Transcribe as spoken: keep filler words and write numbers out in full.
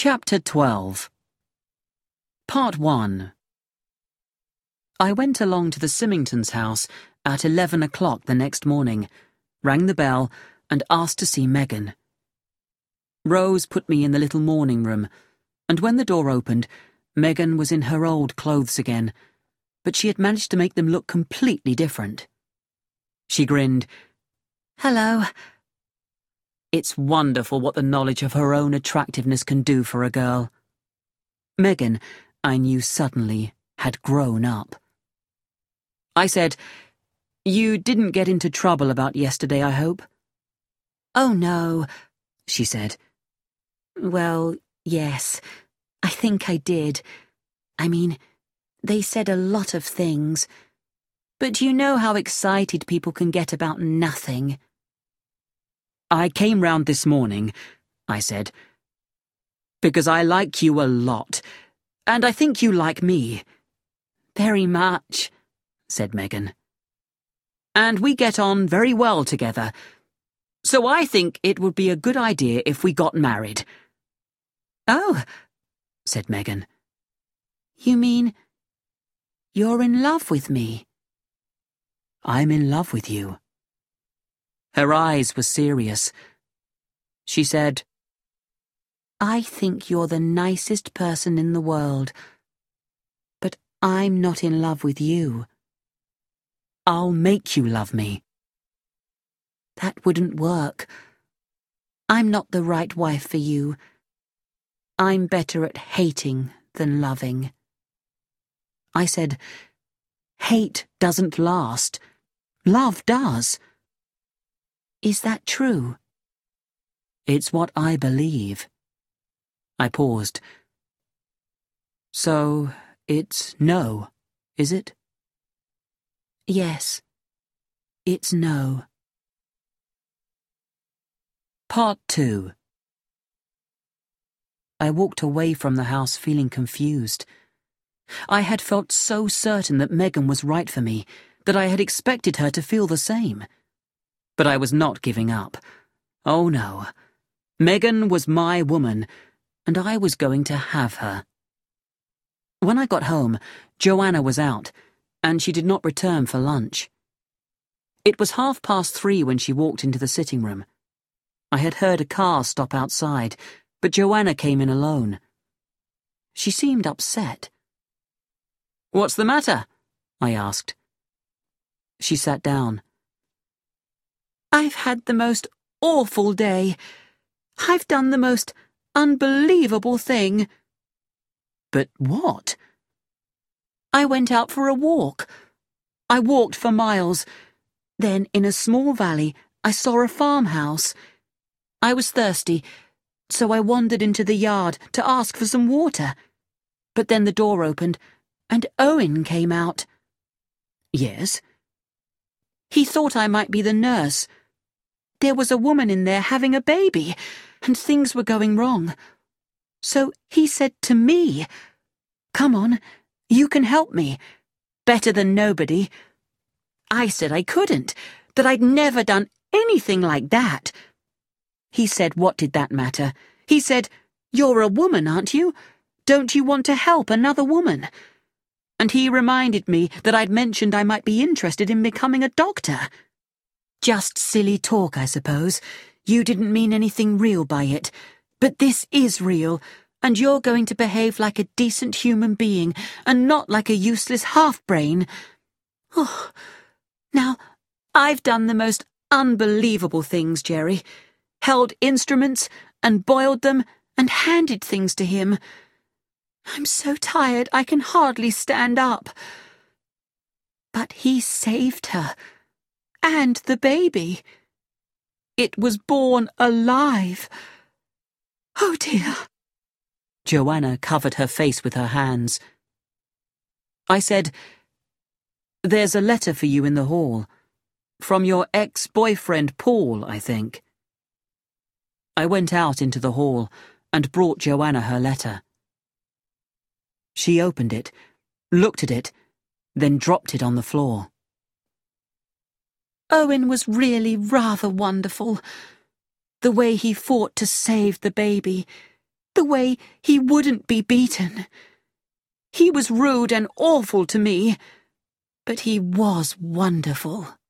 Chapter twelve. Part one. I went along to the Symingtons' house at eleven o'clock the next morning, rang the bell, and asked to see Megan. Rose put me in the little morning room, and when the door opened, Megan was in her old clothes again, but she had managed to make them look completely different. She grinned. "Hello." It's wonderful what the knowledge of her own attractiveness can do for a girl. Megan, I knew suddenly, had grown up. I said, "You didn't get into trouble about yesterday, I hope?" "Oh, no," she said. "Well, yes, I think I did. I mean, they said a lot of things. But you know how excited people can get about nothing." "I came round this morning," I said, "because I like you a lot, and I think you like me." "Very much," said Megan. "And we get on very well together, so I think it would be a good idea if we got married." "Oh," said Megan. "You mean you're in love with me?" "I'm in love with you." Her eyes were serious. She said, "I think you're the nicest person in the world, but I'm not in love with you." "I'll make you love me." "That wouldn't work. I'm not the right wife for you. I'm better at hating than loving." I said, "Hate doesn't last. Love does." "Is that true?" "It's what I believe." I paused. "So, it's no, is it?" "Yes, it's no." Part two. I walked away from the house feeling confused. I had felt so certain that Megan was right for me that I had expected her to feel the same. But I was not giving up. Oh no. Megan was my woman, and I was going to have her. When I got home, Joanna was out, and she did not return for lunch. It was half past three when she walked into the sitting room. I had heard a car stop outside, but Joanna came in alone. She seemed upset. "What's the matter?" I asked. She sat down. "I've had the most awful day. I've done the most unbelievable thing." "But what?" "I went out for a walk. I walked for miles. Then, in a small valley, I saw a farmhouse. I was thirsty, so I wandered into the yard to ask for some water. But then the door opened, and Owen came out." "Yes?" "He thought I might be the nurse. There was a woman in there having a baby, and things were going wrong. So he said to me, 'Come on, you can help me. Better than nobody.' I said I couldn't, that I'd never done anything like that. He said, 'What did that matter?' He said, 'You're a woman, aren't you? Don't you want to help another woman?' And he reminded me that I'd mentioned I might be interested in becoming a doctor. Just silly talk, I suppose. You didn't mean anything real by it. But this is real, and you're going to behave like a decent human being, and not like a useless half-brain. Oh, now, I've done the most unbelievable things, Jerry. Held instruments, and boiled them, and handed things to him. I'm so tired I can hardly stand up. But he saved her. And the baby. It was born alive. Oh dear." Joanna covered her face with her hands. I said, "There's a letter for you in the hall. From your ex-boyfriend Paul, I think." I went out into the hall and brought Joanna her letter. She opened it, looked at it, then dropped it on the floor. "Owen was really rather wonderful. The way he fought to save the baby. The way he wouldn't be beaten. He was rude and awful to me, but he was wonderful.